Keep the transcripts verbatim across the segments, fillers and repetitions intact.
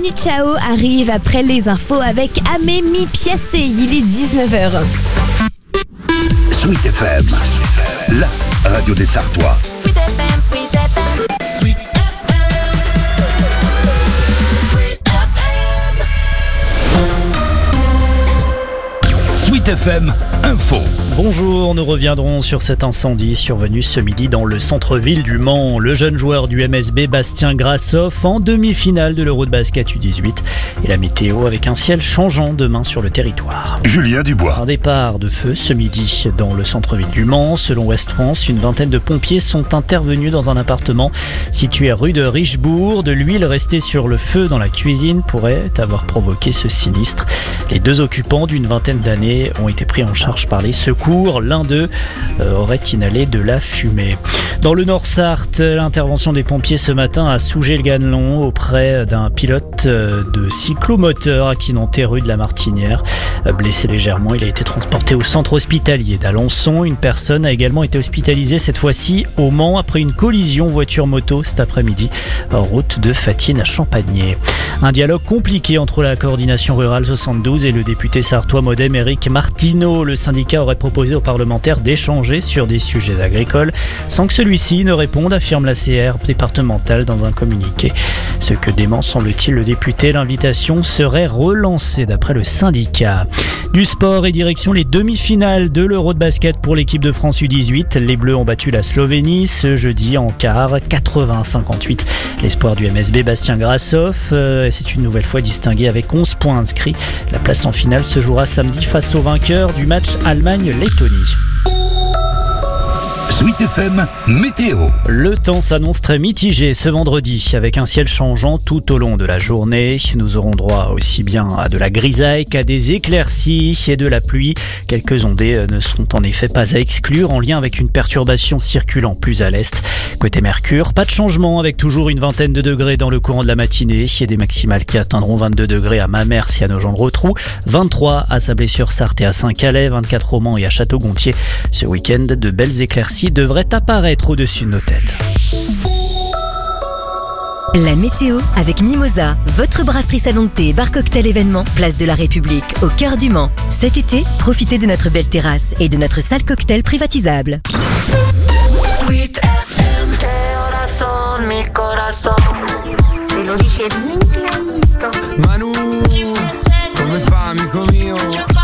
Manu Chao arrive après les infos avec Amémi Piacé. Il est dix-neuf heures. Sweet F M, la radio des Sartois. Sweet F M, Sweet F M, Sweet F M, Sweet F M. Sweet F M Info. Bonjour, nous reviendrons sur cet incendie survenu ce midi dans le centre-ville du Mans. Le jeune joueur du M S B Bastien Grassoff en demi-finale de l'Euro de basket U dix-huit. Et la météo avec un ciel changeant demain sur le territoire. Julien Dubois. Un départ de feu ce midi dans le centre-ville du Mans. Selon Ouest France, une vingtaine de pompiers sont intervenus dans un appartement situé rue de Richebourg. De l'huile restée sur le feu dans la cuisine pourrait avoir provoqué ce sinistre. Les deux occupants d'une vingtaine d'années ont été pris en charge par les secours. L'un d'eux euh, aurait inhalé de la fumée. Dans le Nord-Sarthe, l'intervention des pompiers ce matin à Sougé-le-Ganelon auprès d'un pilote euh, de cyclomoteur accidenté rue de la Martinière. Euh, blessé légèrement, il a été transporté au centre hospitalier d'Alençon. Une personne a également été hospitalisée cette fois-ci au Mans après une collision voiture-moto cet après-midi, route de Fatine à Champagné. Un dialogue compliqué entre la coordination rurale soixante-douze et le député sartois Modem Éric Martineau. Le syndicat aurait proposé aux parlementaires d'échanger sur des sujets agricoles sans que celui-ci ne réponde, affirme la C R départementale dans un communiqué. Ce que dément, semble-t-il, le député, l'invitation serait relancée d'après le syndicat. Du sport et direction les demi-finales de l'Euro de basket pour l'équipe de France U dix-huit. Les Bleus ont battu la Slovénie ce jeudi en quart, quatre-vingts à cinquante-huit. L'espoir du M S B Bastien Grassoff euh, c'est une nouvelle fois distingué avec onze points inscrits. La place en finale se jouera samedi face au vainqueur du match Allemagne-Lettonie. Sweet F M Météo. Le temps s'annonce très mitigé ce vendredi avec un ciel changeant tout au long de la journée. Nous aurons droit aussi bien à de la grisaille qu'à des éclaircies et de la pluie. Quelques ondées ne seront en effet pas à exclure en lien avec une perturbation circulant plus à l'est. Côté Mercure, pas de changement avec toujours une vingtaine de degrés dans le courant de la matinée et des maximales qui atteindront vingt-deux degrés à Mamers et à Nogent-le-Rotrou, vingt-trois à Sablé-sur-Sarthe et à Saint-Calais, vingt-quatre au Mans et à Château-Gontier. Ce week-end, de belles éclaircies devrait apparaître au-dessus de nos têtes. La météo avec Mimosa, votre brasserie salon de thé et bar cocktail événement, place de la République, au cœur du Mans. Cet été, profitez de notre belle terrasse et de notre salle cocktail privatisable. Sweet F M, corazón, mi corazón. Te lo dije bien clarito. Manu, come fa amico mio?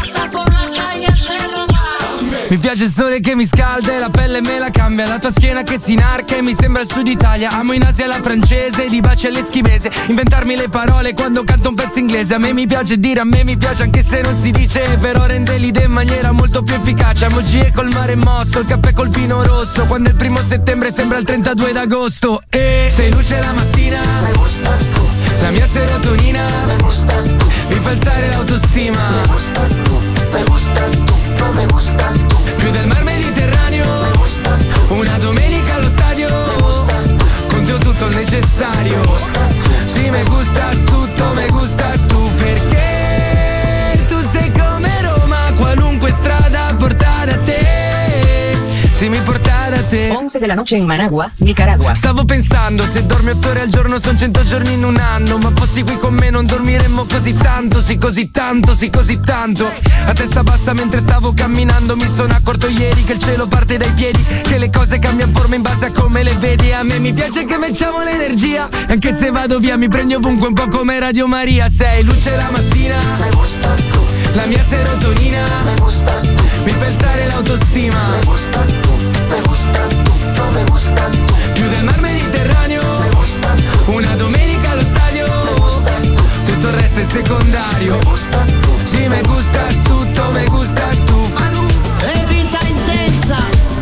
Mi piace il sole che mi scalda e la pelle me la cambia. La tua schiena che si inarca e mi sembra il sud Italia. Amo in Asia la francese, di baci all'eschimese. Inventarmi le parole quando canto un pezzo inglese. A me mi piace dire, a me mi piace anche se non si dice. Però rende l'idea in maniera molto più efficace. Emoji col mare mosso, il caffè col vino rosso. Quando è il primo settembre sembra il trentadue d'agosto. E sei luce la mattina, Me gustas tú, la mia serotonina me gustas tú, mi fa alzare l'autostima. me gustas tú, me gustas tú, no me gustas tú. Più del mar Mediterraneo, Me gustas tú, una domenica allo stadio. me gustas tú, Con te ho tutto il necessario. me gustas tú. Sì, me gustas tutto, me gustas tu. Perché tu sei come Roma, qualunque strada porta da te. Sì, mi porta da te. once de la noche en Managua, Nicaragua. Stavo pensando, se dormi otto ore al giorno son cento giorni in un anno. Ma fossi qui con me non dormiremmo così tanto. Sì, così tanto, sì, così tanto. A testa bassa mentre stavo camminando mi sono accorto ieri che il cielo parte dai piedi, che le cose cambiano forma in base a come le vedi. A me mi piace che facciamo l'energia, anche se vado via mi prendi ovunque un po' come Radio Maria. Sei luce la mattina, Me gustas tú, la mia serotonina me gustas tú, mi fa alzare l'autostima. me gustas tú, me gustas tú, no me gustas tú. Più del mar Mediterraneo, Me gustas tú, una domenica allo stadio. me gustas tú, Tutto il resto è secondario. me gustas tú. Sì, me gustas tutto, me gustas tu. E vita intensa.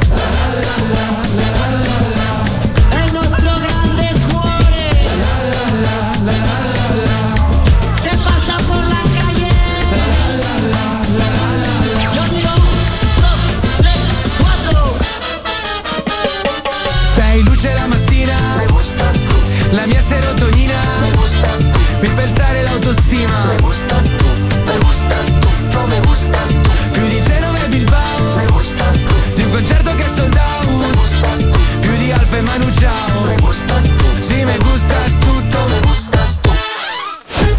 È il nostro grande cuore. Se pasa por la calle. Yo digo dos, tres, cuatro. Sei luce la mattina, Me gustas tú, la mia serotonina me gustas tú, mi fa alzare l'autostima. me gustas tú, me gustas tú, no me gustas tú. Più di Genova e Bilbao, Me gustas tú, di un concerto che è sold me out. gustas tú, Più di Alfa e Manu Ciao. me gustas tú, Sì, me gustas tutto. me gustas tú.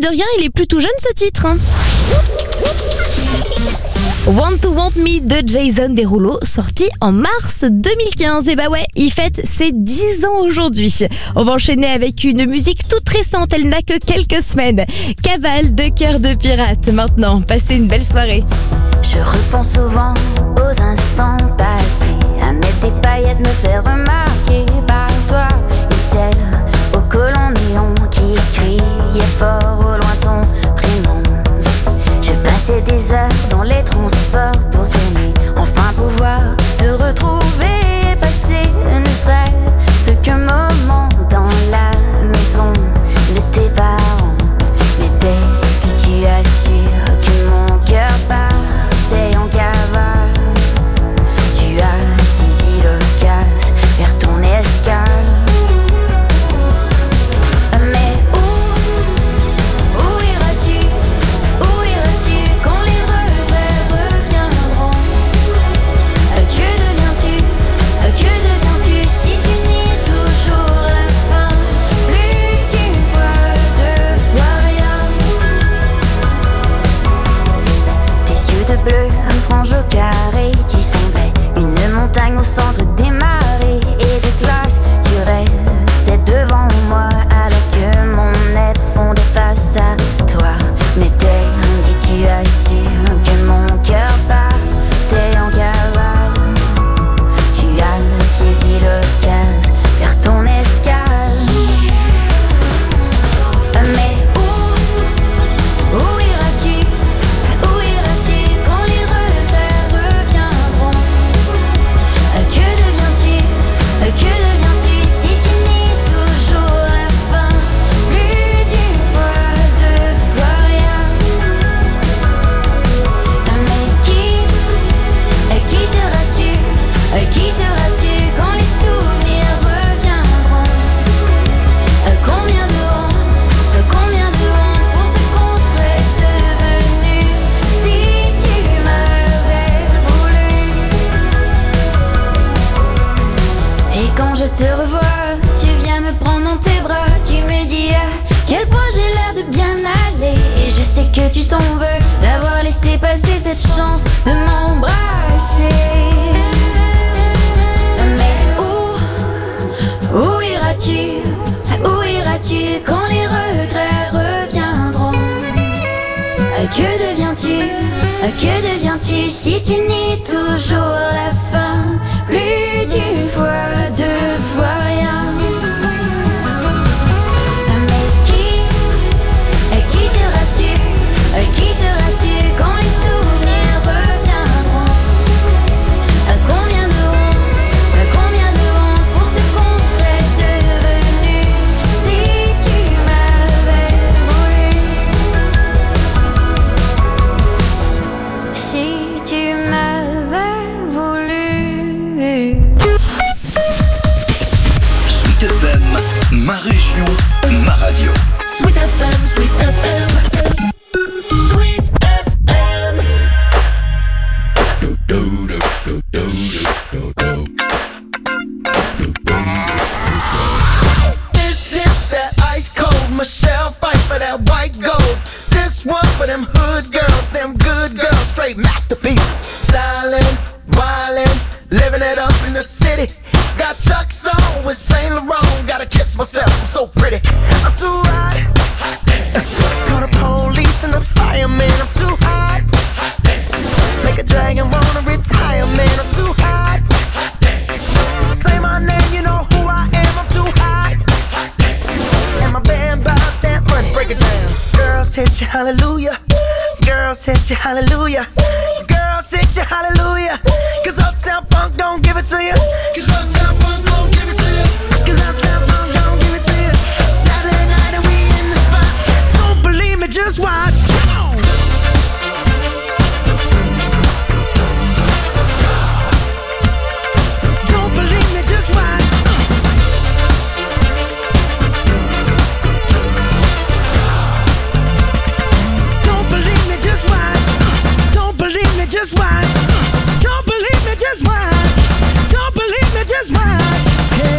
de rien, il est plutôt jeune ce titre. Hein. Want to Want Me de Jason Derulo, sorti en mars deux mille quinze. Et bah ouais, il fête ses dix ans aujourd'hui. On va enchaîner avec une musique toute récente, elle n'a que quelques semaines. Cavale de Cœur de Pirate. Maintenant, passez une belle soirée. Je repense souvent aux instants passés, à mettre des paillettes, me faire remarquer par toi. Et celle au collant néon qui criait fort au loin ton prénom. Je passais des heures dans les transports pour t'aimer, enfin pouvoir te retrouver, passer ne serait-ce qu'un moment dans la maison de tes parents. Mais dès que tu assures que mon cœur partait en cavale, tu as saisi l'occasion vers ton escale. Mais où, où iras-tu, où iras-tu quand les regrets reviendront? Que deviens-tu, que deviens-tu si tu nies toujours la fin? Plus qu'une fois, deux fois rien. Tes yeux de bleu, un frange au carré, tu semblais une montagne au centre des marées et des glaces. Tu restais devant moi alors que mon être fondait face à toi. Mais dès que tu assures que mon cœur partait en cavale, tu as saisi l'occasion vers ton escale. Mais où, où iras-tu, où iras-tu quand les regrets reviendront? Que deviens-tu, que deviens-tu si tu nies toujours la fin? Plus d'une fois, deux fois rien. Mais qui, qui seras-tu, qui seras-tu quand les souvenirs reviendront? Combien de honte, combien de honte pour ce qu'on serait devenu si tu m'avais voulu. Et quand je te revois, tu viens me prendre dans tes bras, tu me dis à quel point j'ai l'air de bien aller. Et je sais que tu t'en veux d'avoir laissé passer cette chance de m'embrasser. Mais où, où iras-tu, où iras-tu quand les regrets reviendront? Que deviens-tu, que deviens-tu si tu nies toujours la fin? Plus d'une fois, deux fois rien. Mais qui, qui seras-tu, qui seras-tu quand les souvenirs reviendront? Combien de honte, combien de honte pour ce qu'on serait devenu si tu m'avais voulu. Si tu m'avais voulu. Sweet F M, ma région, ma radio. Sweet F M, Sweet F M, Sweet F M. This is that ice cold Michelle fight for that white gold. This one for them hood girls, them good girls, straight masterpieces. Stylin', wildin', living it up in the city. Got Chuck's on with Saint Laurent. Gotta kiss myself, I'm so pretty. I'm too hot. Call the police and the fireman. I'm too hot. Make a dragon wanna retire, man. I'm too hot. Say my name, you know who I am. I'm too hot. And my band bought that money. Break it down. Girls hit you, hallelujah. Girls hit you, hallelujah. Girls hit you, hallelujah. Cause Uptown Funk don't give it to you. Cause Uptown Funk don't give it to you. Cause Uptown Funk don't give it to you. Saturday night and we in the spot. Don't believe me, just watch. Don't believe me, just watch. Don't believe me, just watch. Don't believe me, just watch. Don't believe me, just watch. Don't believe me, just watch. Yeah.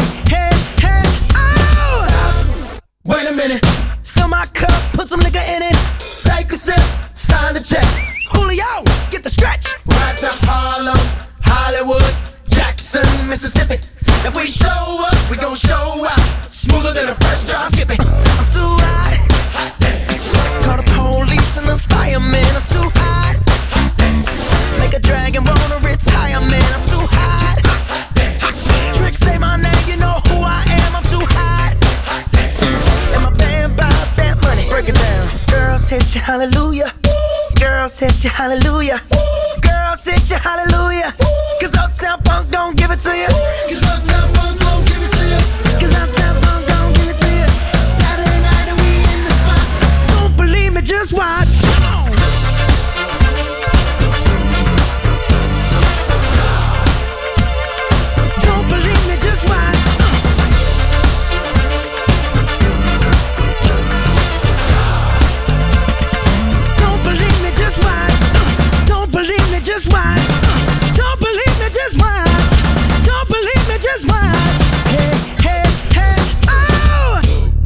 than a fresh drop. Skip it. I'm too hot. Call the police and the fireman. I'm too hot. Make a dragon wanna retire, man. I'm too hot. Tricks say my name, you know who I am. I'm too hot. And my band bought that money. Break it down. Girls hit you, hallelujah. Girls hit you, hallelujah. Girls hit you, hallelujah. Cause Uptown Funk don't give it to you. Cause Uptown Funk don't give it to you. Cause Uptown Funk don't give it to you. Saturday night and we in the spot. Don't believe me, just watch. Don't believe me, just watch. Don't believe me, just watch. Don't believe me, just watch. Don't believe me, just watch. Don't believe me, just watch. Hey, hey, hey, oh!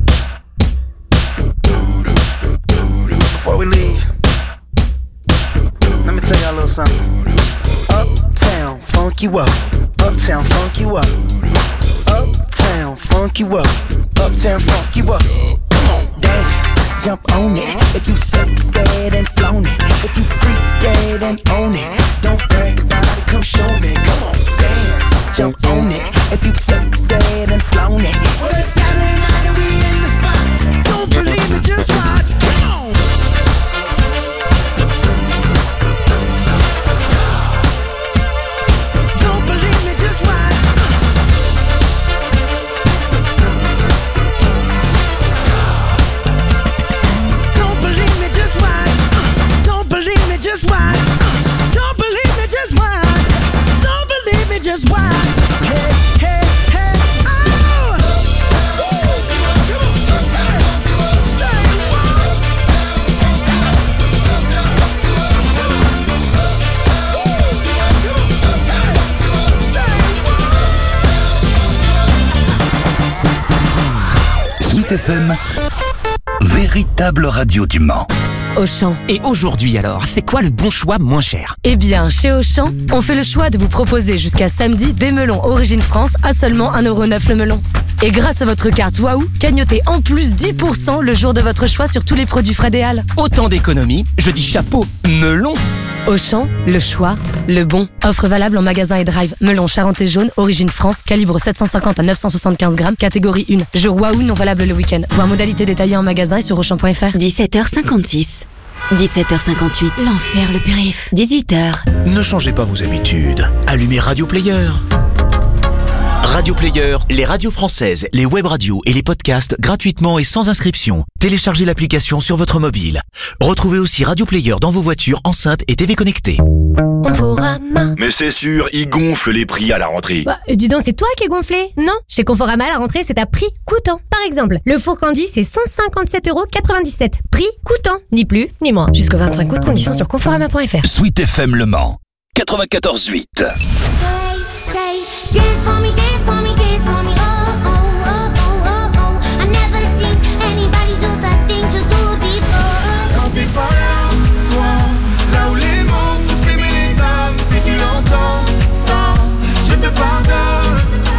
Before we leave, let me tell y'all a little something. Uptown, funk you up. Uptown, funk you up. Uptown, funk you up. Uptown, funk you up. Come on, dance, jump on it. If you sexed and flown it. If you freaked and own it. Don't brag about it, come show me. Come on, dance, jump on it. If you sexed and flown it. Well, it's Saturday night and we in the spot. Don't believe it, just watch. Come on. Don't believe me, just watch. Don't believe me, just watch. Don't believe me, just watch. Don't believe me, just watch. Don't believe me, just watch. Hey, hey, hey, oh! Say what? Sweet F M, véritable radio du Mans. Auchan. Et aujourd'hui alors, c'est quoi le bon choix moins cher? Eh bien, chez Auchan, on fait le choix de vous proposer jusqu'à samedi des melons Origine France à seulement un euro neuf le melon. Et grâce à votre carte Waouh, cagnotez en plus dix pour cent le jour de votre choix sur tous les produits frais des Halles. Autant d'économies, je dis chapeau, melon. Auchan, le choix, le bon. Offre valable en magasin et drive. Melon Charentais jaune, Origine France, calibre sept cent cinquante à neuf cent soixante-quinze grammes, catégorie un. Jour Waouh non valable le week-end. Voir modalité détaillée en magasin et sur auchan point f r. dix-sept heures cinquante-six. dix-sept heures cinquante-huit. L'enfer, le périph. dix-huit heures. Ne changez pas vos habitudes. Allumez Radio Player. Radio Player, les radios françaises, les web radios et les podcasts gratuitement et sans inscription. Téléchargez l'application sur votre mobile. Retrouvez aussi Radio Player dans vos voitures, enceintes et T V connectées. Conforama. Mais c'est sûr, ils gonflent les prix à la rentrée. Bah, dis donc, c'est toi qui es gonflé? Non, chez Conforama, à la rentrée, c'est à prix coûtant. Par exemple, le four Candy, c'est cent cinquante-sept euros quatre-vingt-dix-sept. Prix coûtant, ni plus, ni moins. Jusqu'au vingt-cinq août, conditions sur conforama point f r. Sweet F M Le Mans, quatre-vingt-quatorze huit. Say, dance for me, dance for me, dance for me, oh, oh, oh, oh, oh, oh. I never seen anybody do the things you do before. Quand t'es pas là, toi, là où les mots font s'aimer les âmes, si tu l'entends, ça, je te pardonne.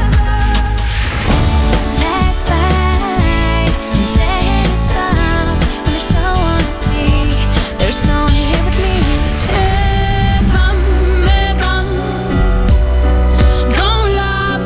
Let's play, today is fun, when there's someone to see, there's no one here with me. Hey, bum, hey, bum. Don't lie.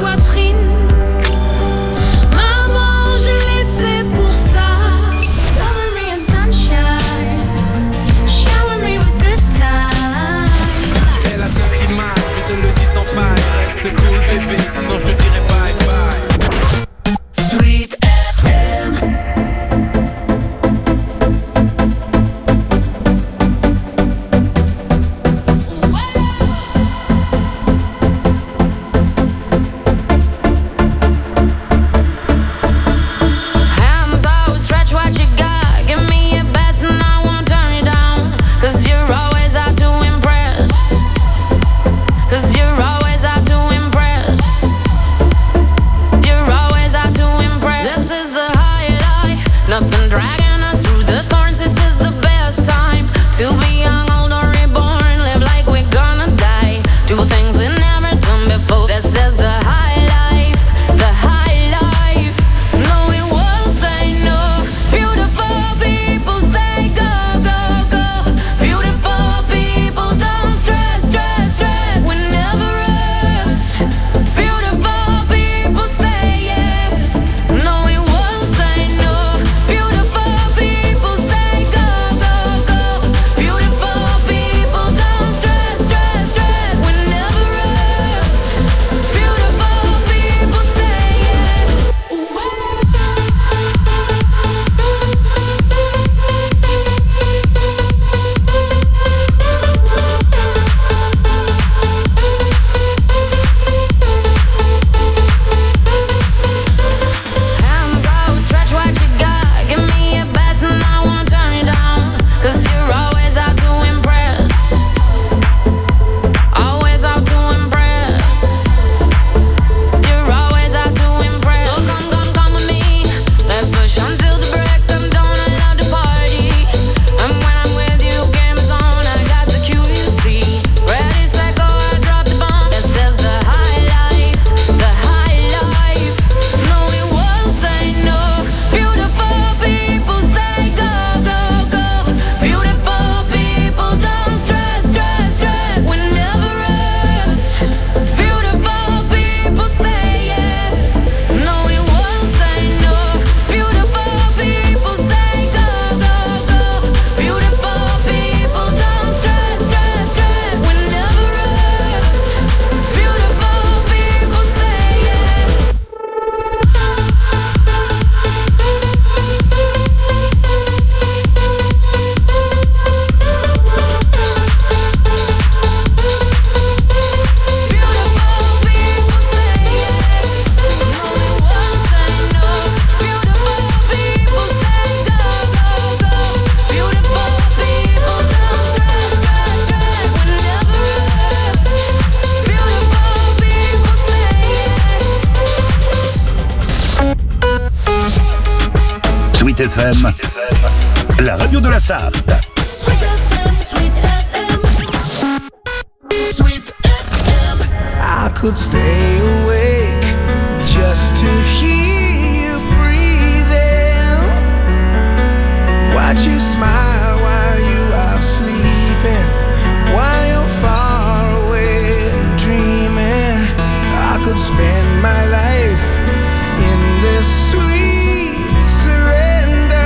Sweet F M, la radio de la Sarthe. Sweet F M, Sweet F M, Sweet F M. I could stay awake just to hear you breathing. Watch you smile while you are sleeping, while you're far away and dreaming. I could spend my life in this sweet surrender.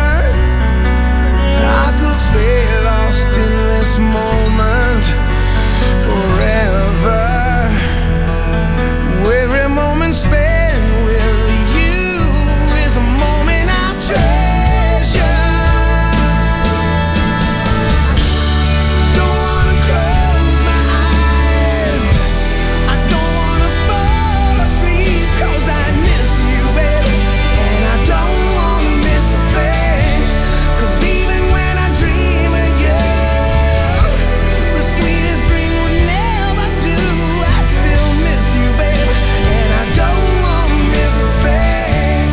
I could stay lost in this moment forever. Every moment spent with you is a moment I treasure. Don't wanna close my eyes, I don't wanna fall asleep, 'cause I miss you, baby, and I don't wanna miss a thing. 'Cause even when I dream of you, the sweetest dream would never do. I'd still miss you, baby, and I don't wanna miss a thing.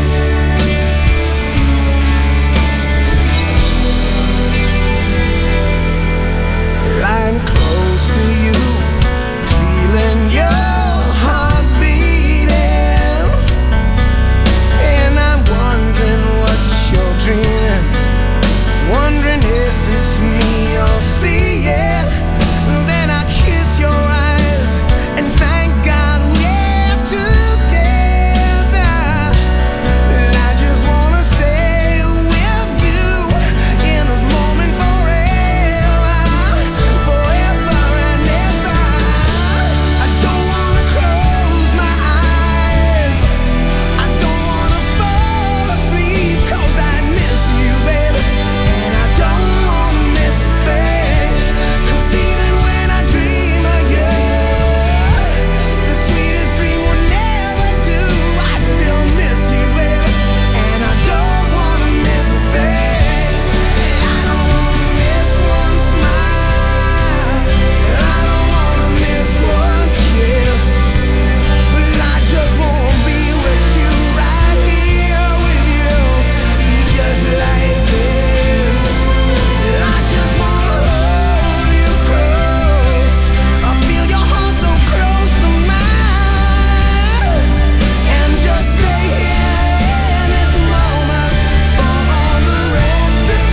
Lying close to you, feeling your heart beating, and I'm wondering what you're dreaming, wondering if it's me you're seeing. Then I kiss your eyes and thank God we're together. And I just wanna stay with you in this moment forever, forever and ever. I don't wanna close my eyes, I don't wanna fall asleep, 'cause I miss you, baby, and I don't wanna miss a thing. 'Cause even when I dream of you, the sweetest dream will never do. I still miss you, baby, and I don't wanna miss a thing. I don't wanna miss one smile, I don't wanna miss one kiss. I just wanna be with you, right here with you, just like this. I just wanna hold you close, I feel your heart so close to mine, and just stay here in this moment for all the rest of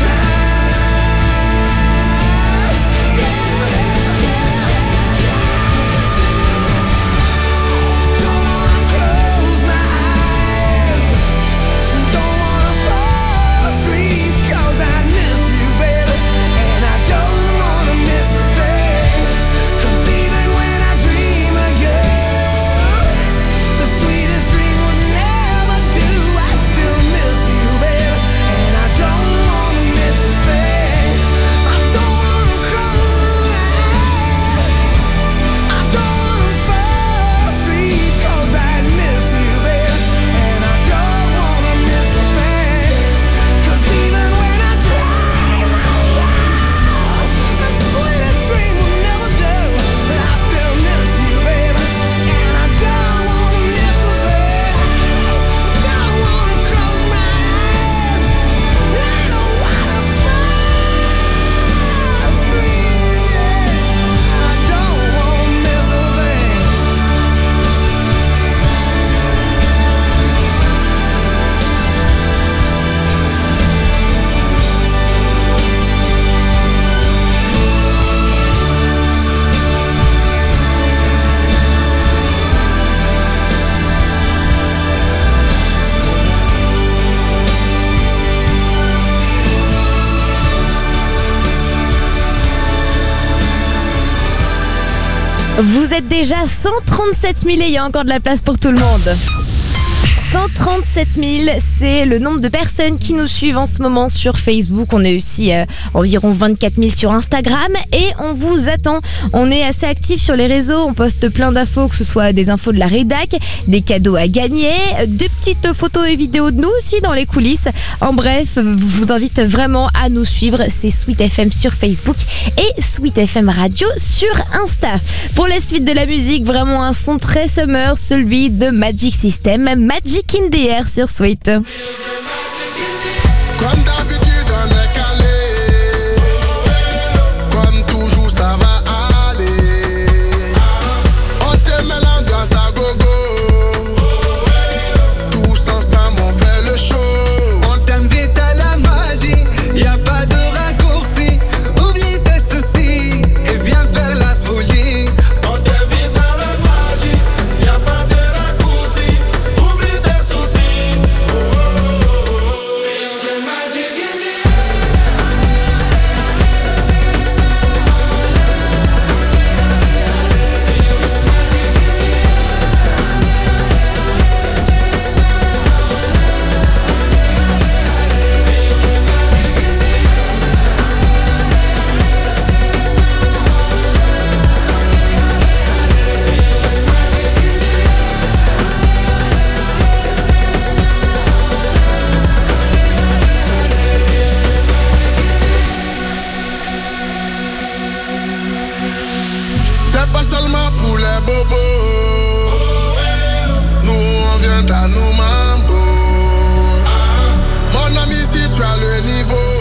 time. Don't wanna close my eyes, don't wanna fall asleep, 'cause I miss you, baby, and I don't wanna miss a thing. 'Cause even when I dream of you, the sweetest dream would never do. I still miss you, baby, and I don't wanna miss a thing. I don't wanna close my eyes, I don't wanna fall asleep, 'cause I miss you, baby, and I don't wanna miss a thing. 'Cause even when I dream of you, the sweetest dream will never do. But I still miss you, baby, and I don't wanna miss a thing. Don't wanna close my eyes, I don't wanna fall asleep, yeah. I don't wanna miss a thing. Vous êtes déjà cent trente-sept mille et il y a encore de la place pour tout le monde. cent trente-sept mille, c'est le nombre de personnes qui nous suivent en ce moment sur Facebook. On est aussi euh, environ vingt-quatre mille sur Instagram et on vous attend. On est assez actifs sur les réseaux, on poste plein d'infos, que ce soit des infos de la rédac, des cadeaux à gagner, des petites photos et vidéos de nous aussi dans les coulisses. En bref, je vous invite vraiment à nous suivre. C'est Sweet F M sur Facebook et Sweet F M Radio sur Insta. Pour la suite de la musique, vraiment un son très summer, celui de Magic System, Magic in the Air sur Sweet. Comme d'habitude on est calé. Comme toujours ça va aller. On te met l'ambiance à gogo. Tous ensemble on fait le show. On t'invite à la magie, y a pas de raccourci. Oublie tes soucis et viens faire la folie. On t'invite à la magie, y a pas de raccourci. Oublie tes soucis. Oh, oh, oh, oh. Feel the magic in the air. C'est pas seulement pour les bobos. Nous on vient à nous mambo. Mon ami si tu as le niveau,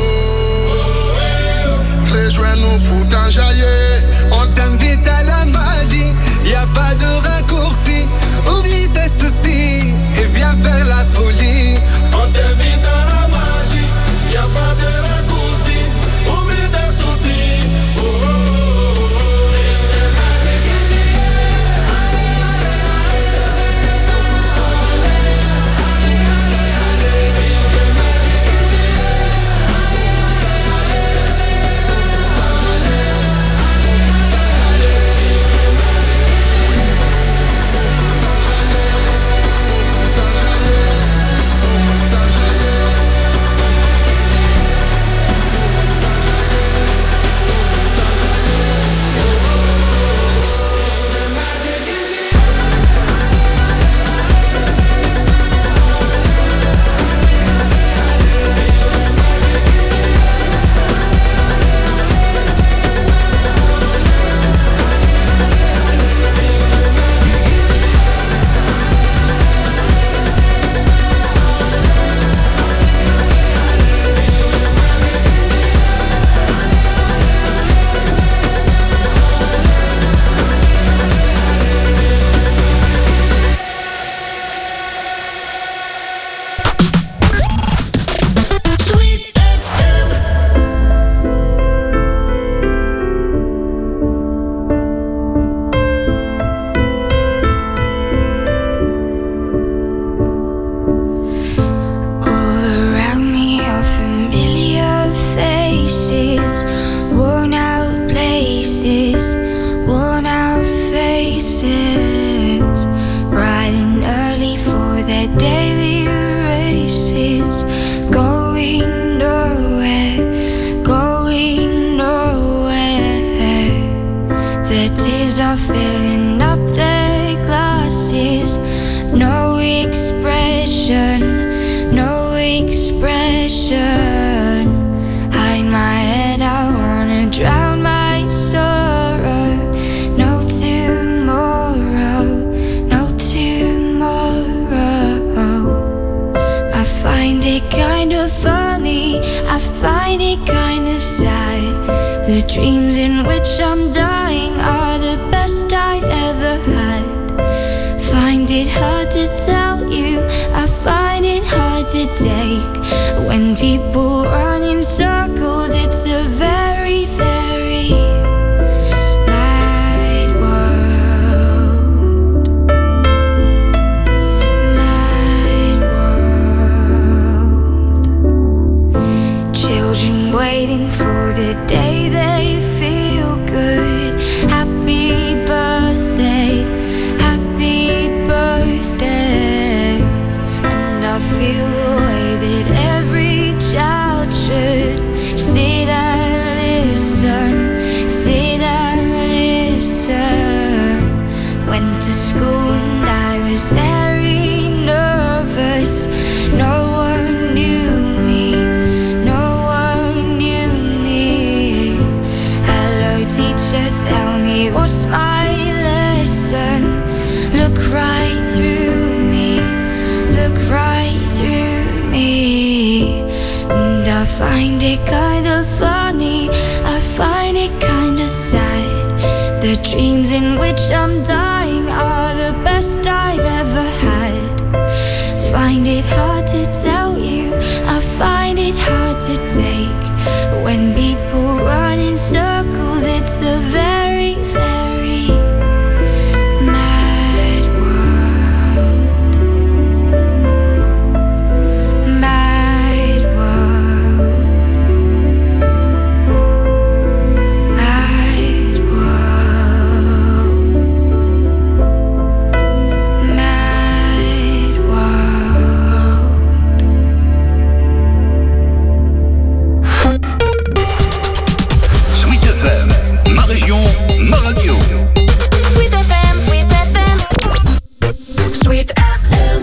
rejoins-nous pour t'enjailler. On t'invite à la magie, y a pas de raccourci. Oublie tes soucis et viens faire la folie. On t'invite à la magie, y a pas de raccourci. Oublie tes soucis. Oh, oh, oh, oh. All around me are familiar faces, worn out places, worn out faces, bright and early for their daily races, going nowhere, going nowhere. Their tears are filling up their glasses, no expression, no expression. Hide my head, I wanna drown my sorrow. No tomorrow, no tomorrow. I find it kind of funny, I find it kind of sad. The dreams in which I'm dying are the best I've ever had. Find it hard to tell you, I find it hard to take. When people run in circles, it's a very, very mad world. Mad world. Children waiting for the day they feel good. Happy birthday, happy birthday. And I feel the way that every child should. Sit and listen, sit and listen. Went to school and I was very nervous. No one knew me, no one knew me. Hello teacher, tell me what's my lesson. Look right through me, look right through me. find it kind of funny, I find it kind of sad. The dreams in which I'm dying are the best I've ever had. Find it hard to tell you, I find it hard to take. When people run in circles, it's a very, very mad world. Mad world. Mad world. Mad world. Sweet F M, ma région, ma radio. Sweet F M, Sweet F M. Sweet F M.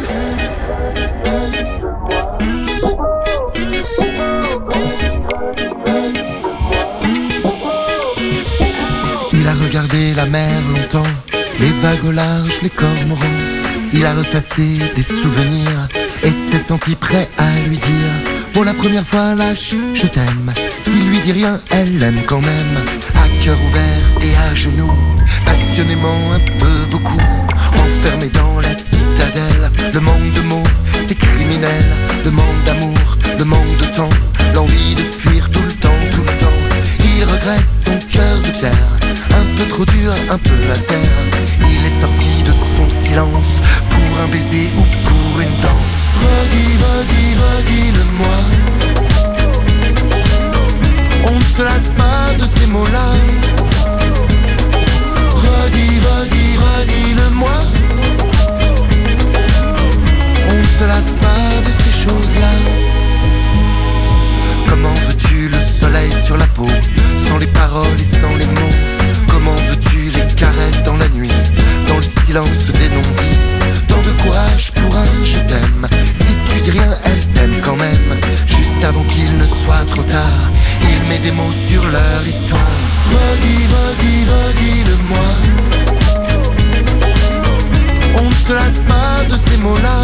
Il a regardé la mer longtemps, les vagues au large, les cormorans. Il a ressassé des souvenirs et s'est senti prêt à lui dire pour la première fois lâche, je t'aime. S'il lui dit rien, elle l'aime quand même. À cœur ouvert et à genoux, passionnément un peu beaucoup. Enfermé dans la citadelle, le manque de mots, c'est criminel. Le manque d'amour, le manque de temps, l'envie de fuir tout le temps, tout le temps. Il regrette son cœur de pierre, un peu trop dur, un peu à terre. Il est sorti de son silence pour un baiser ou pour une danse. Redis, redis, redis-le-moi. On ne se lasse pas de ces mots-là. Redis, redis, redis-le-moi. On ne se lasse pas de ces choses-là. Comment veux-tu le soleil sur la peau, sans les paroles et sans les mots? Comment veux-tu les caresses dans la nuit, dans le silence des non-dits? Tant de courage pour un je t'aime. Si tu dis rien, elle t'aime quand même. Juste avant qu'il ne soit trop tard, il met des mots sur leur histoire. Redis, redis, redis-le-moi. On ne se lasse pas de ces mots-là.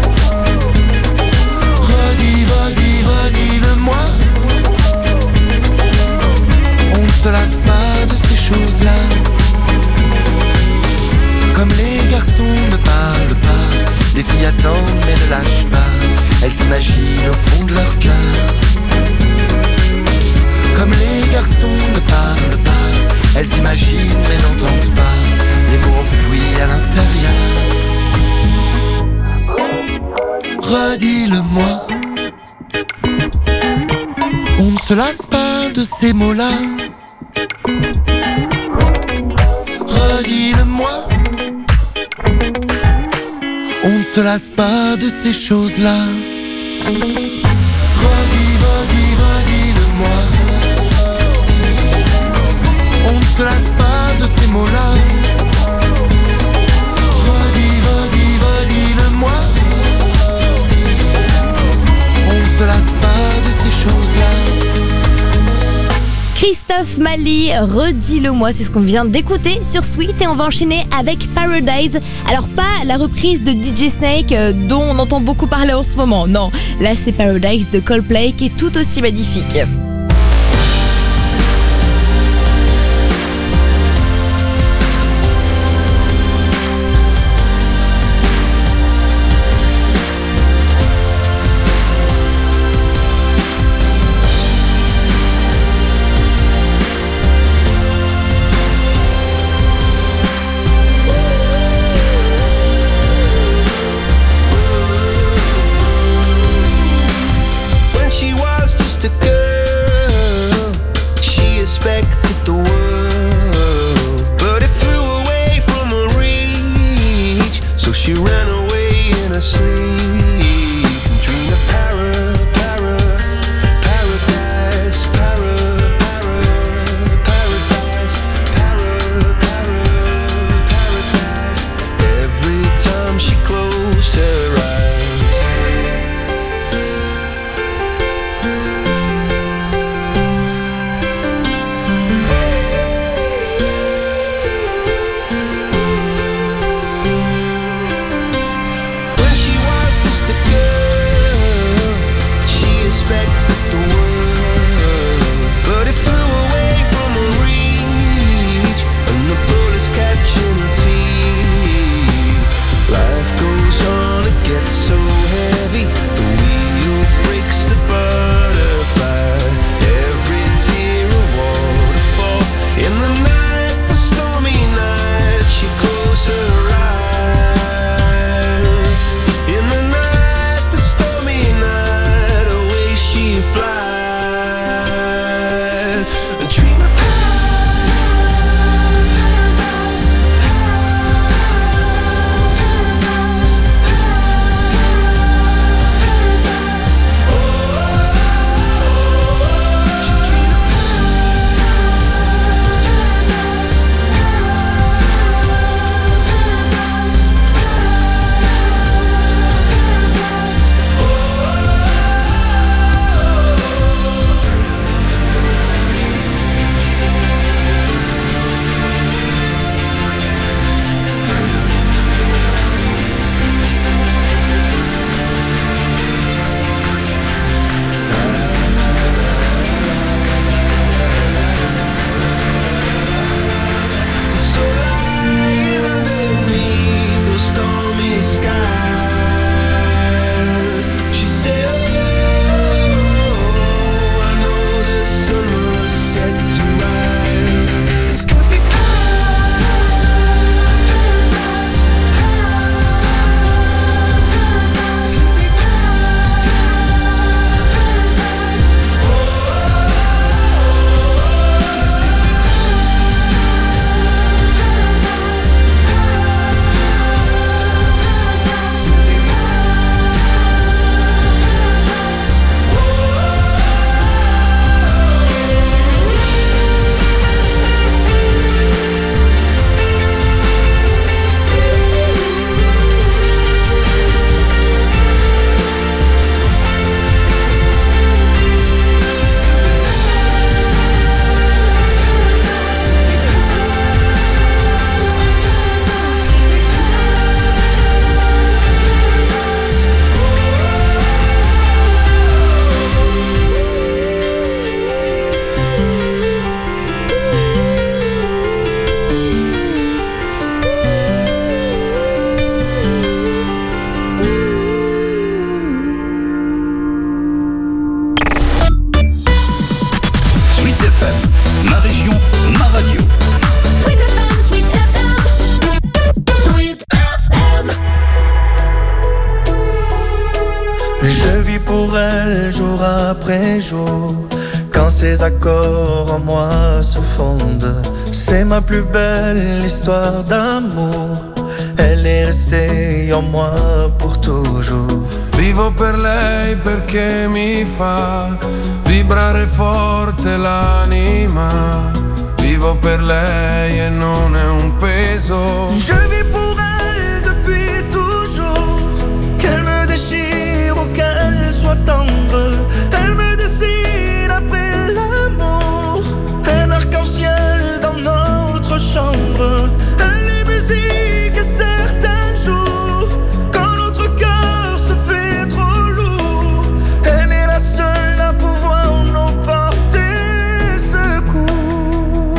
Redis, redis, redis-le-moi. On ne se lasse pas de ces choses-là. Comme les garçons ne parlent pas, les filles attendent mais ne lâchent pas. Elles s'imaginent au fond de leur cœur. Comme les garçons ne parlent pas, elles imaginent mais n'entendent pas les mots enfouis à l'intérieur. Redis-le-moi. On ne se lasse pas de ces mots-là. Redis-le-moi. On ne se lasse pas de ces choses-là. Redis, redis, redis-le-moi. On ne se lasse pas de ces mots-là. Redis, redis, redis-le-moi. On ne se lasse pas de ces choses-là. Christophe Mali, redis-le-moi, c'est ce qu'on vient d'écouter sur Sweet et on va enchaîner avec Paradise. Alors pas la reprise de D J Snake euh, dont on entend beaucoup parler en ce moment, non. Là c'est Paradise de Coldplay qui est tout aussi magnifique. When she was just a girl Je vis pour elle jour après jour. Quand ces accords en moi se fondent, c'est ma plus belle histoire d'amour. Elle est restée en moi pour toujours. Vivo per lei perché mi fa vibrare forte l'anima. Vivo per lei e non è un peso. Je vis pour elle depuis toujours. Qu'elle me déchire ou qu'elle soit tendre, elle me dessine après l'amour. Un arc-en-ciel dans notre chambre. Elle est musique et certains jours, quand notre cœur se fait trop lourd, elle est la seule à pouvoir nous porter secours.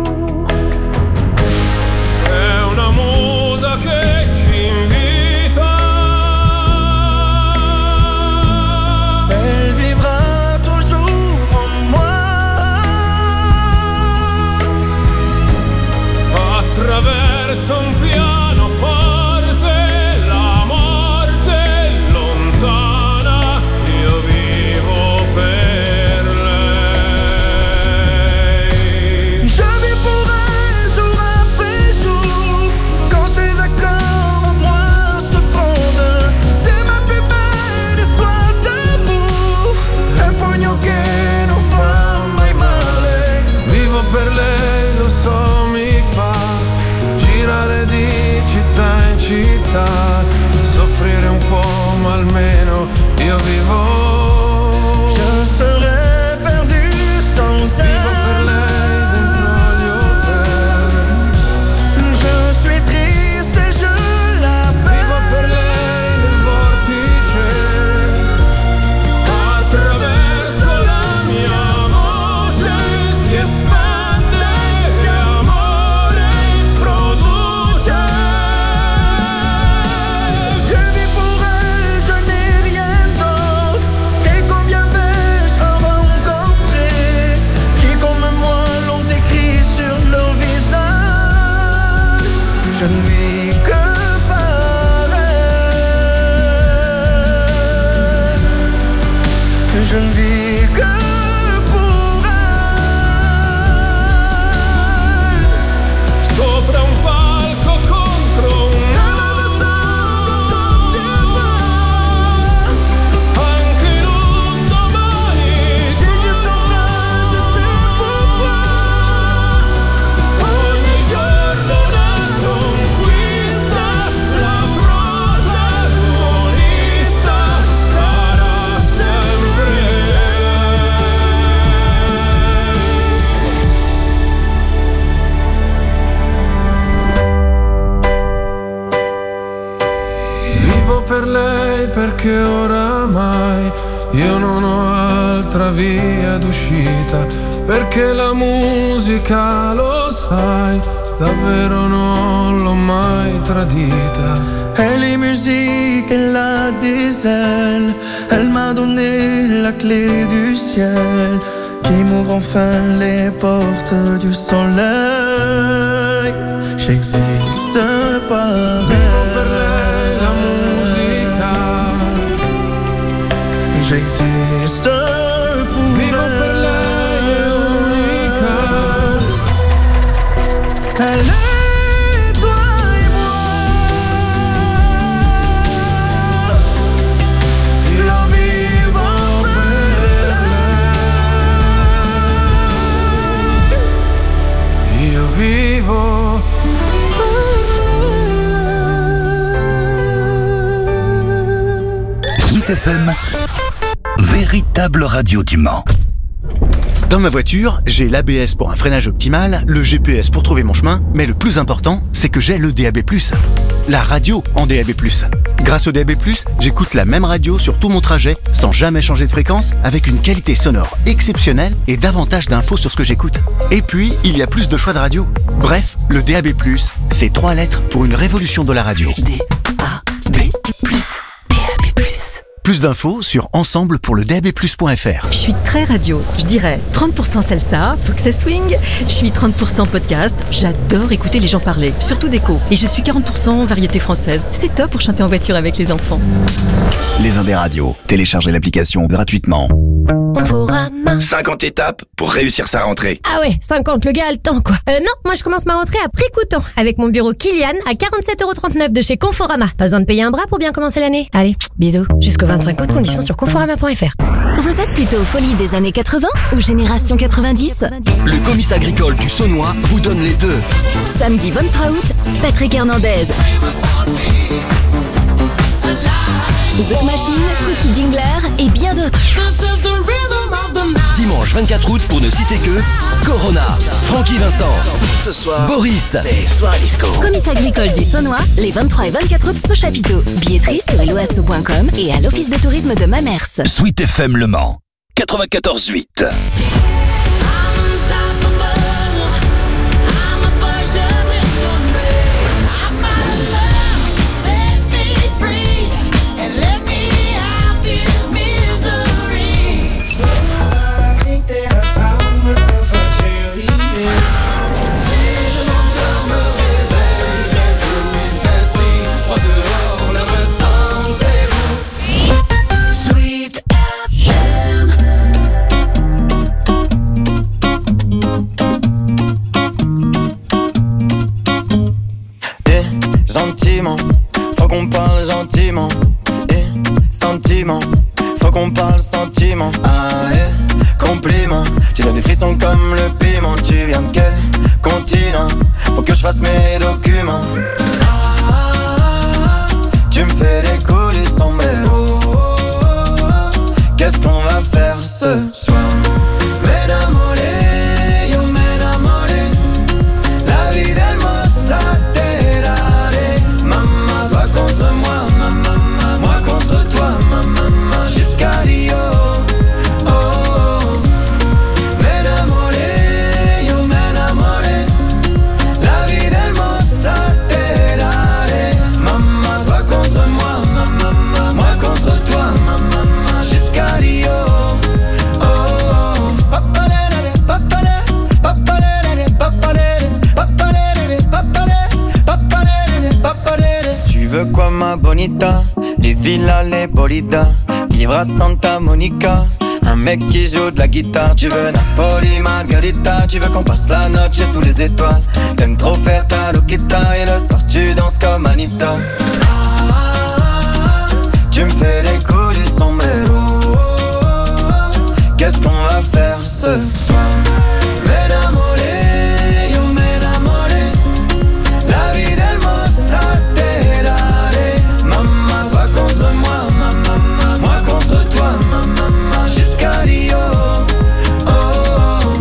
È una musa che ci invita. Elle vivra toujours en moi. Attraverso un pianoforte, la morte è lontana. Io vivo per lei. Je vis pour elle jour après jour. Quand ces accords en moi se fondent, c'est ma plus belle histoire d'amour. Un pugno che non fa mai male. Vivo per lei, lo so, mi fa girare di città in città, soffrire un po', ma almeno io vivo. Je serais perdu sans Vivo per elle. lei dentro gli hotel. Je suis triste et je l'appelle. Vivo per lei nel vortice. Attraverso la mia voce si espande e amore produce. Je vis pour elle, je n'ai rien d'autre. Et combien vais-je en rencontrer qui comme moi l'ont écrit sur leur visage. Je ne vis que par elle. Je ne vis que pour elle. Sopra un palco contro un anche in un domani. J'ai juste un phrase, je sais pourquoi. Ogni giorno una conquista, la protagonista sarà sempre lei. Vivo per lei perché oramai io non ho altra via d'uscita, perché la musica, lo sai, davvero non l'ho mai tradita. Elle est musique, elle a des ailes. Elle m'a donné la clé du ciel qui m'ouvre enfin les portes du soleil. J'existe par Vivo per elle. lei la musica. J'existe pour Vivo per lei è unica. elle. est toi et moi. Io vivo per lei. Io vivo. Sweet F M, véritable radio du Mans. Dans ma voiture, j'ai l'A B S pour un freinage optimal, le G P S pour trouver mon chemin, mais le plus important, c'est que j'ai le D A B plus. La radio en D A B plus. Grâce au D A B plus, j'écoute la même radio sur tout mon trajet, sans jamais changer de fréquence, avec une qualité sonore exceptionnelle et davantage d'infos sur ce que j'écoute. Et puis, il y a plus de choix de radio. Bref, le D A B plus, c'est trois lettres pour une révolution de la radio. D A B plus. D A B plus. Plus d'infos sur ensemble pour le d a b plus point f r. Je suis très radio, je dirais trente pour cent salsa, faut que ça swing. Je suis trente pour cent podcast, j'adore écouter les gens parler, surtout d'écho. Et je suis quarante pour cent variété française, c'est top pour chanter en voiture avec les enfants. Les Indes radios, téléchargez l'application gratuitement. cinquante étapes pour réussir sa rentrée. Ah ouais, cinquante, le gars a le temps quoi. Euh non, moi je commence ma rentrée à prix coûtant avec mon bureau Kilian à quarante-sept euros trente-neuf de chez Conforama. Pas besoin de payer un bras pour bien commencer l'année. Allez, bisous. Jusqu'au vingt-cinq août, conditions sur conforama point f r. Vous êtes plutôt folie des années quatre-vingts ou génération quatre-vingt-dix? Le comice agricole du Saunois vous donne les deux. Samedi vingt-trois août, Patrick Hernandez. The Machine, Cookie Dingler et bien d'autres. Dimanche vingt-quatre août, pour ne citer que Corona, Francky Vincent, Ce soir, Boris, c'est soir disco. Comice agricole du Saunois, les vingt-trois et vingt-quatre août, sous chapiteau. Billetterie sur helloasso point com et à l'office de tourisme de Mamers. Sweet F M Le Mans, quatre-vingt-quatorze huit. Gentiment, faut qu'on parle gentiment. Et sentiment, faut qu'on parle sentiment. Ah et compliment, tu donnes des frissons comme le piment. Tu viens de quel continent? Faut que je fasse mes documents. Ah, tu me fais des coups du sombrero. Qu'est-ce qu'on va faire ce soir? M'enamoré, yo m'enamoré. La vie d'Hermosa. Contre moi, ma maman, moi contre toi, ma maman, jusqu'à Rio. Oh, oh. M'enamoré, yo m'enamoré. La vie d'Hermosa te daré. Maman, toi contre moi, ma maman, moi contre toi, ma maman, jusqu'à Rio. Oh, oh. Papalere, papalere, papalere, papalere, papalere, papalere, papalere, papalere. Tu veux quoi ma bonita? Les villas, les bolidas. Vivre à Santa Monica. Un mec qui joue de la guitare. Tu veux Napoli, Margarita. Tu veux qu'on passe la noche sous les étoiles. T'aimes trop faire ta loquita. Et le soir tu danses comme Anita. Ah, tu me fais des coups du sombrero. Qu'est-ce qu'on va faire ce soir? M'enamoré, yo m'enamoré. La vie d'Hermosa. Contre moi, ma maman, moi contre toi, ma maman, jusqu'à Rio. Oh, oh.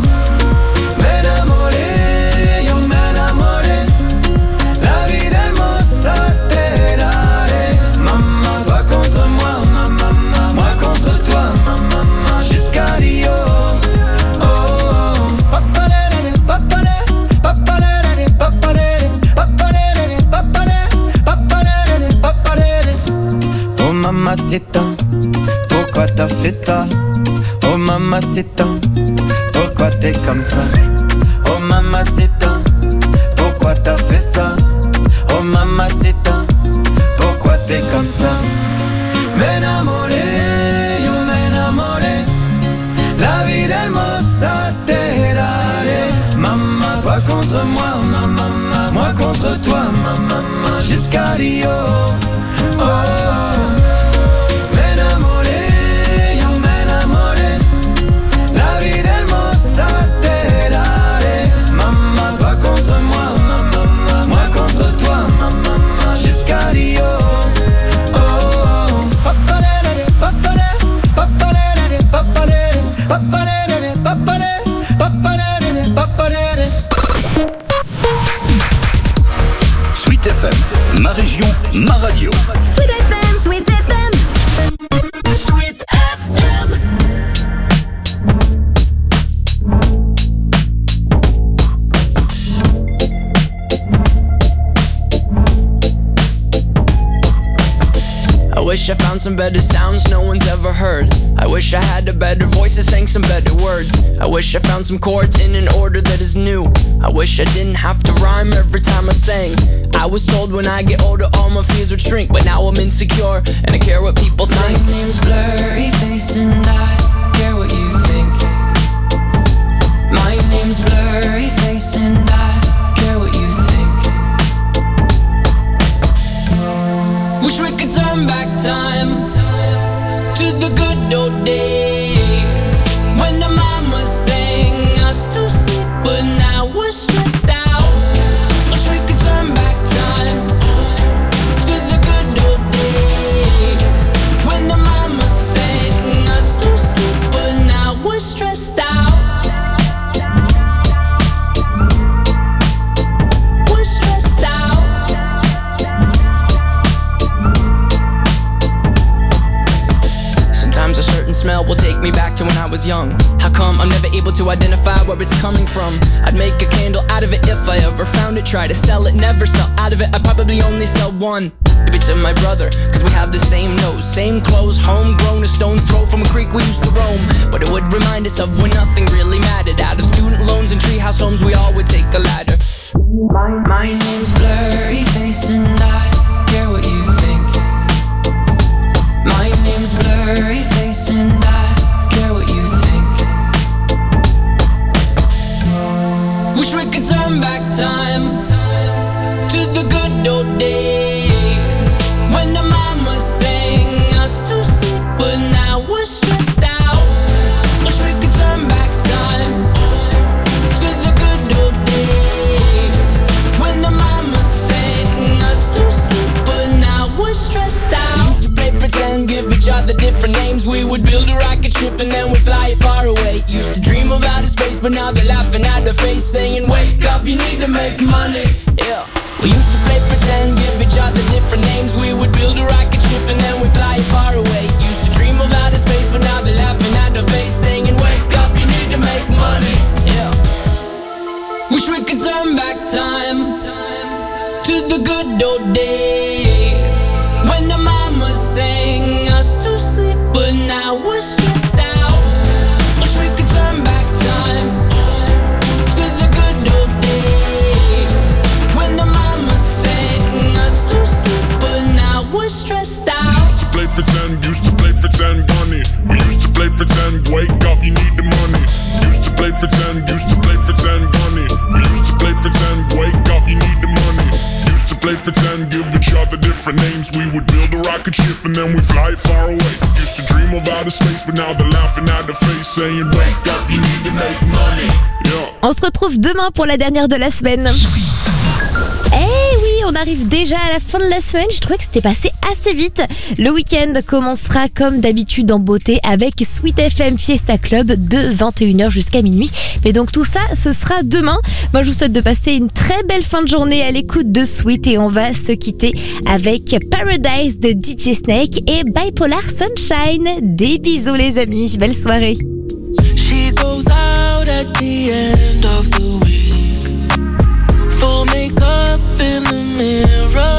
M'enamoré, yo m'enamoré. La vie d'Hermosa te daré. Maman, toi contre moi, ma maman, moi contre toi, ma maman, jusqu'à Rio. Oh, oh. Papalere, papalere, papalere, papalere, papalere, papalere, papalere, papalere. Oh mamacita, pourquoi t'as fait ça? Oh mamacita, pourquoi t'es comme ça? Oh mamacita, pourquoi t'as fait ça? Oh mamacita, pourquoi t'es comme ça? M'enamoré, yo m'enamoré. La vie d'Hermosa te daré. Maman, toi contre moi, ma maman, moi contre toi, ma maman, jusqu'à Rio. Oh, oh. M'enamoré, yo m'enamoré. La vie d'Hermosa te daré. Maman, toi contre moi, ma maman, moi contre toi, ma maman, jusqu'à Rio. Oh, oh. Papalere, papalere. wish I found some better sounds no one's ever heard. I wish I had a better voice that sang some better words. I wish I found some chords in an order that is new. I wish I didn't have to rhyme every time I sang. I was told when I get older all my fears would shrink, but now I'm insecure and I care what people think. My name's Blurryface and I care what you think. My name's Blurryface and I care what you think. Wish we could turn back time to the good old days when the mama sang us to sleep, but now we're stressed out. Wish we could turn back time to the good old days when the mama sang us to sleep, but now we're stressed out. We're stressed out. Sometimes a certain smell will take me back to when I was young. How come I'm never able to identify where it's coming from? I'd make a candle out of it if I ever found it. Try to sell it, never sell out of it. I'd probably only sell one. Maybe to my brother, cause we have the same nose, same clothes, homegrown, a stone's throw from a creek we used to roam. But it would remind us of when nothing really mattered. Out of student loans and treehouse homes, we all would take the ladder. My, my name's Blurryface and I care what you think. My name's Blurryface and I care what you think. Wish we could turn back time to the good old days when the mama sang us to sleep, but now we're stressed out. Wish we could turn back time to the good old days when the mama sang us to sleep, but now we're stressed out. Used to play pretend, give each other different names. We would build a rocket ship and then we'd fly it far away. Used to dream of outer space, but now they're laughing at the face, saying wake up, you need to make money. Yeah. We used to play pretend, give each other different names. We would build a rocket ship and then we fly it far away. Used to dream of outer space, but now they're laughing at the face, saying wake up, you need to make money. Yeah. Wish we could turn back time to the good old days when the mama sang us to sleep, but now we're stressed out. Wish we could turn back time to the good old days when the mama sang us to sleep, but now we're stressed out. Used to play pretend, used to play pretend, bunny. We used to play pretend, wake up, you need the money. Used to play pretend, used to play pretend, bunny. We used to play pretend, wake up, you need the money. Used to play pretend, give each other different names. We would build a rocket ship and then we fly it far away. Used to dream of outer space, but now they're laughing at the face, saying wake up, you need to make money. Yeah. On se retrouve demain pour la dernière de la semaine. Eh oui, on arrive déjà à la fin de la semaine. Je trouvais que c'était passé assez vite. Le week-end commencera comme d'habitude en beauté avec Sweet F M Fiesta Club de vingt et une heures jusqu'à minuit. Mais donc tout ça, ce sera demain. Moi, je vous souhaite de passer une très belle fin de journée à l'écoute de Sweet et on va se quitter avec Paradise de D J Snake et Bipolar Sunshine. Des bisous les amis, belle soirée. She goes out at the end of the week, full makeup in the mirror,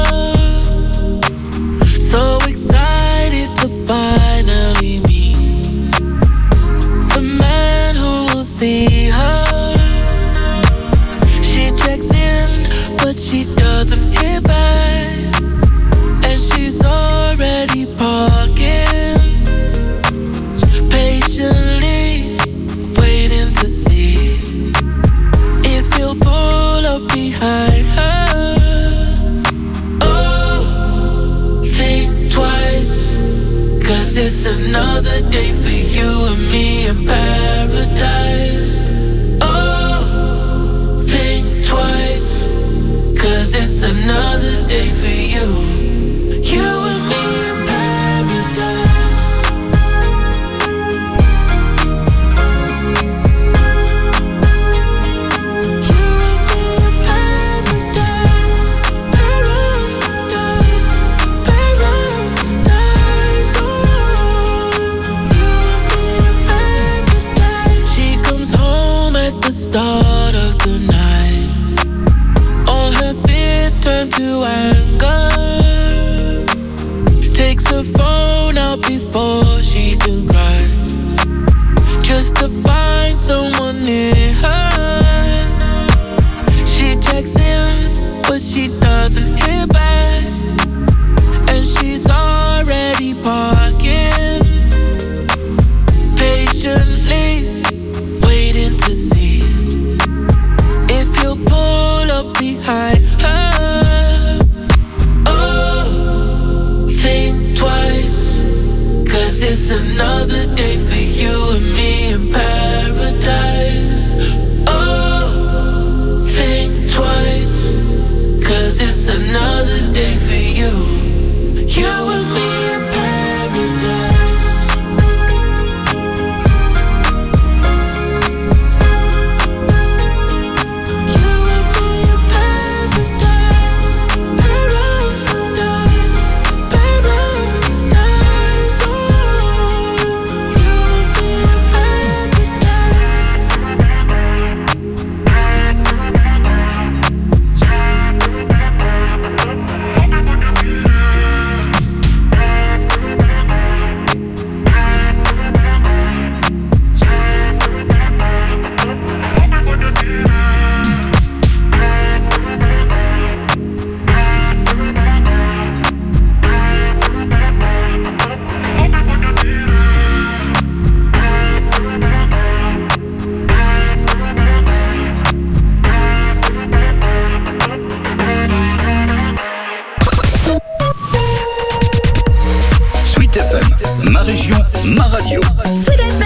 so excited to finally meet the man who will see her. She checks in, but she doesn't hear back, and she's already parking, patiently waiting to see if he'll pull up behind her. Oh, think twice, cause it's another day for you and me in paradise. Oh, think twice, cause it's another day for you, you and me in paradise. Start of the night, all her fears turn to anger. another day for you and me in paradise. Oh, think twice, cause it's another day for you. You and me in paradise. Ma région, ma radio.